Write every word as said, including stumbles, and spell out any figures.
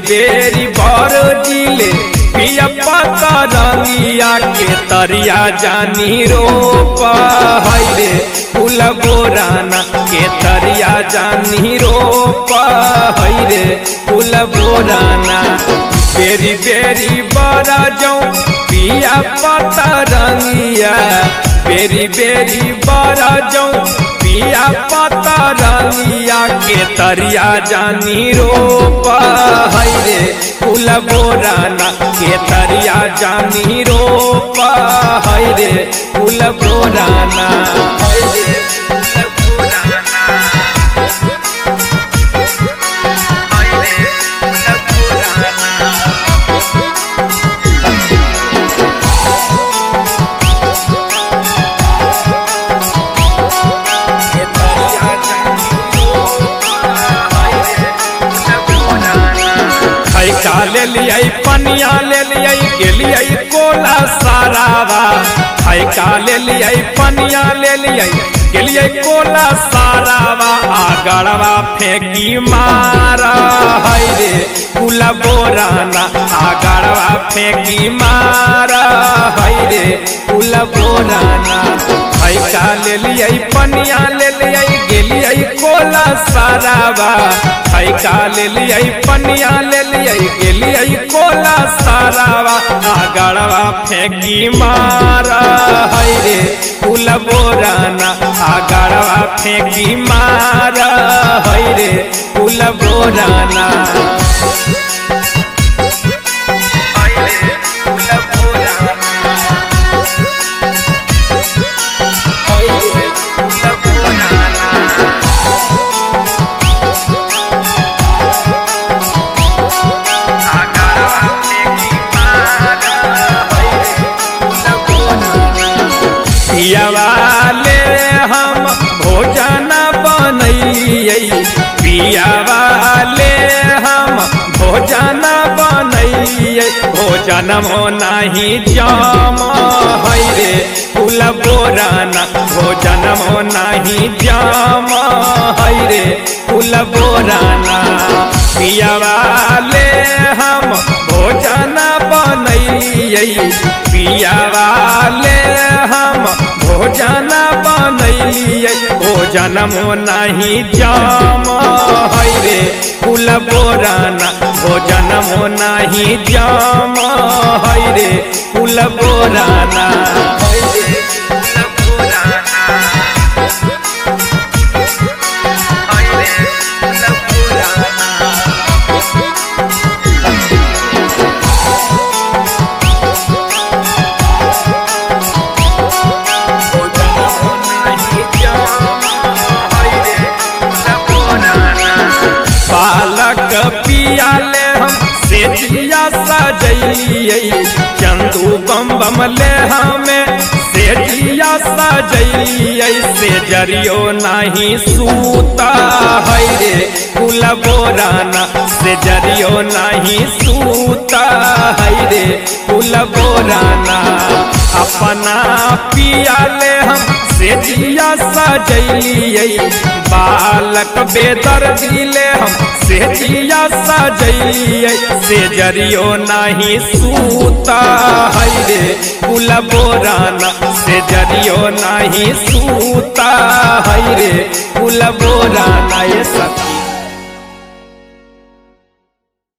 बेरी बर दिले पिया पता रंगिया के तरिया जानी रोप रे फूल बोराना के तरिया जानी रोप रे फूल बोराना बेरी बेरी बरा जाऊं पिया पता रंगिया बेरी बेरी बरा जाऊं पिया पता रंगिया के तरिया जानी रोप रे फूल बोराना के तरिया जानी रोप रे फूल बोराना ले लिया पनिया ले लिया गेलिया कोला सारावा का ले लिया पनिया ले लिया गेलिया कोला सारावा आगड़वा फेंकी मारा है रे फूल बोराना आगड़वा फेंकी मारा है रे फूल बोराना का ले लिया पनिया ले लिया गेलिया कोला सारावा का ले लिया पनिया ले लिया गेलिया कोला सारावा आगड़वा फेंकी मारा है रे फूल बोराना आगड़वा फेंकी मारा है रे फूल बोराना पियावाले हम भोजन बनैये पियावाले हम भोजन बनैये भोजन मो नहीं जाम है रे फूल बोराना भोजन मो नहीं जाम है रे फूल बोराना पियावाले हम भोजन बनैये पियावाले हम भोजन बनैये भोजन मो नहीं जाम है रे फूल बोराना भोजन मो नहीं जाम है रे फूल बोराना पियाले हम से जिया सजैलिए चंदू बम बम ले हमें से जिया सजैलिए से जरियो नहीं सूता है रे फूल बोराना से जरियो नहीं सूता है रे फूल बोराना अपना पियाले हम से जिया सजैलिए बालक बेदर दिले हम से जिया सजैलिए से जरियो नहीं सूता है रे फूल बोराना से जरियो नहीं सूता है रे फूल बोराना ये सब